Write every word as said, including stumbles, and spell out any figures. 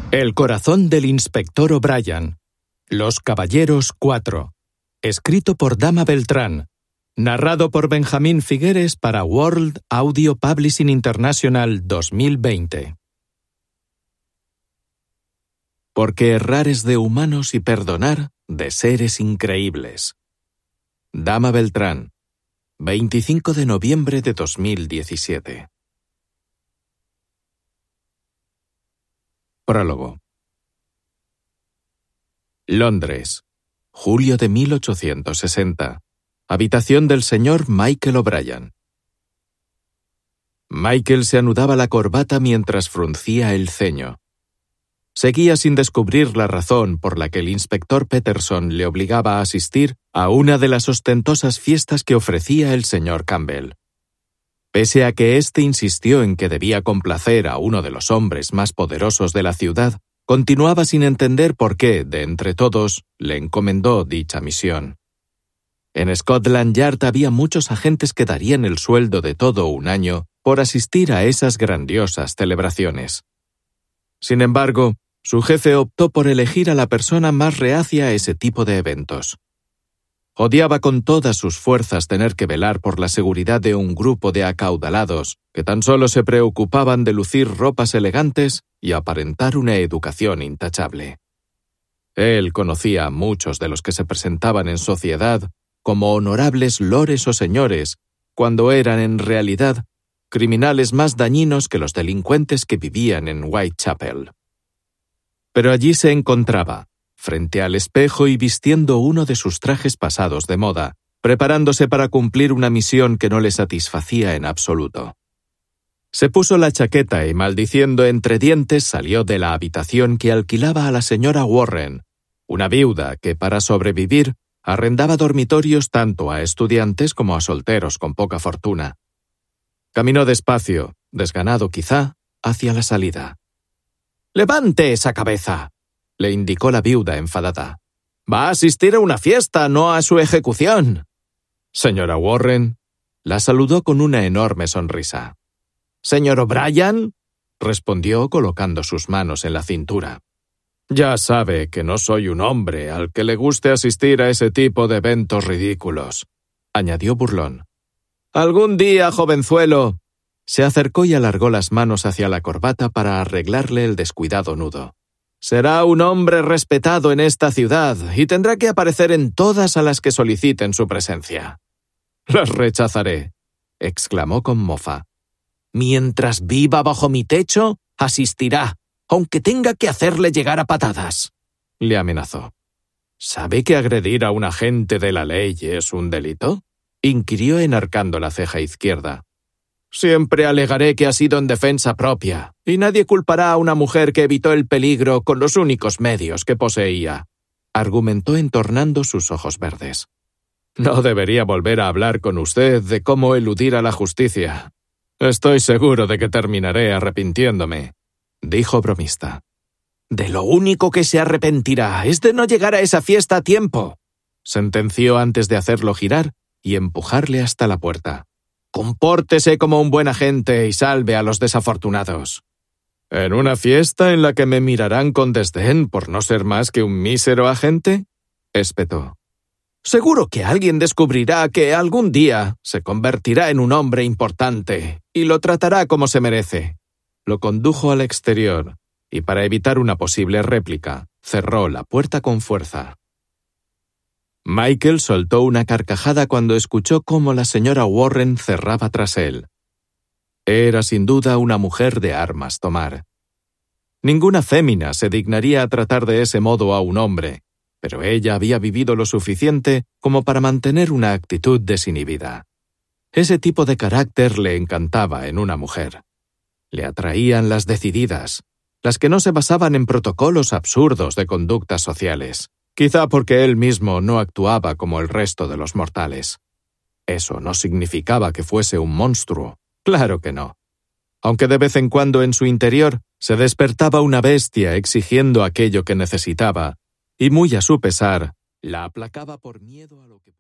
El corazón del inspector O'Brien. Los Caballeros cuatro. Escrito por Dama Beltrán. Narrado por Benjamín Figueres para World Audio Publishing International dos mil veinte. Porque errar es de humanos y perdonar de seres increíbles. Dama Beltrán. veinticinco de noviembre de dos mil diecisiete. Prólogo. Londres, julio de mil ochocientos sesenta. Habitación del señor Michael O'Brien. Michael se anudaba la corbata mientras fruncía el ceño. Seguía sin descubrir la razón por la que el inspector Peterson le obligaba a asistir a una de las ostentosas fiestas que ofrecía el señor Campbell. Pese a que éste insistió en que debía complacer a uno de los hombres más poderosos de la ciudad, continuaba sin entender por qué, de entre todos, le encomendó dicha misión. En Scotland Yard había muchos agentes que darían el sueldo de todo un año por asistir a esas grandiosas celebraciones. Sin embargo, su jefe optó por elegir a la persona más reacia a ese tipo de eventos. Odiaba con todas sus fuerzas tener que velar por la seguridad de un grupo de acaudalados que tan solo se preocupaban de lucir ropas elegantes y aparentar una educación intachable. Él conocía a muchos de los que se presentaban en sociedad como honorables lores o señores, cuando eran en realidad criminales más dañinos que los delincuentes que vivían en Whitechapel. Pero allí se encontraba, frente al espejo y vistiendo uno de sus trajes pasados de moda, preparándose para cumplir una misión que no le satisfacía en absoluto. Se puso la chaqueta y, maldiciendo entre dientes, salió de la habitación que alquilaba a la señora Warren, una viuda que, para sobrevivir, arrendaba dormitorios tanto a estudiantes como a solteros con poca fortuna. Caminó despacio, desganado quizá, hacia la salida. «¡Levante esa cabeza!», le indicó la viuda enfadada. «Va a asistir a una fiesta, no a su ejecución». Señora Warren la saludó con una enorme sonrisa. «¿Señor O'Brien?», respondió colocando sus manos en la cintura. «Ya sabe que no soy un hombre al que le guste asistir a ese tipo de eventos ridículos», añadió burlón. «Algún día, jovenzuelo». Se acercó y alargó las manos hacia la corbata para arreglarle el descuidado nudo. «Será un hombre respetado en esta ciudad y tendrá que aparecer en todas a las que soliciten su presencia». «Las rechazaré», exclamó con mofa. «Mientras viva bajo mi techo, asistirá, aunque tenga que hacerle llegar a patadas», le amenazó. «¿Sabe que agredir a un agente de la ley es un delito?», inquirió enarcando la ceja izquierda. «Siempre alegaré que ha sido en defensa propia, y nadie culpará a una mujer que evitó el peligro con los únicos medios que poseía», argumentó entornando sus ojos verdes. «No debería volver a hablar con usted de cómo eludir a la justicia. Estoy seguro de que terminaré arrepintiéndome», dijo bromista. «De lo único que se arrepentirá es de no llegar a esa fiesta a tiempo», sentenció antes de hacerlo girar y empujarle hasta la puerta. «Compórtese como un buen agente y salve a los desafortunados». «¿En una fiesta en la que me mirarán con desdén por no ser más que un mísero agente?», espetó. «Seguro que alguien descubrirá que algún día se convertirá en un hombre importante y lo tratará como se merece». Lo condujo al exterior y, para evitar una posible réplica, cerró la puerta con fuerza. Michael soltó una carcajada cuando escuchó cómo la señora Warren cerraba tras él. Era sin duda una mujer de armas tomar. Ninguna fémina se dignaría a tratar de ese modo a un hombre, pero ella había vivido lo suficiente como para mantener una actitud desinhibida. Ese tipo de carácter le encantaba en una mujer. Le atraían las decididas, las que no se basaban en protocolos absurdos de conductas sociales. Quizá porque él mismo no actuaba como el resto de los mortales. Eso no significaba que fuese un monstruo, claro que no. Aunque de vez en cuando en su interior se despertaba una bestia exigiendo aquello que necesitaba, y muy a su pesar, la aplacaba por miedo a lo que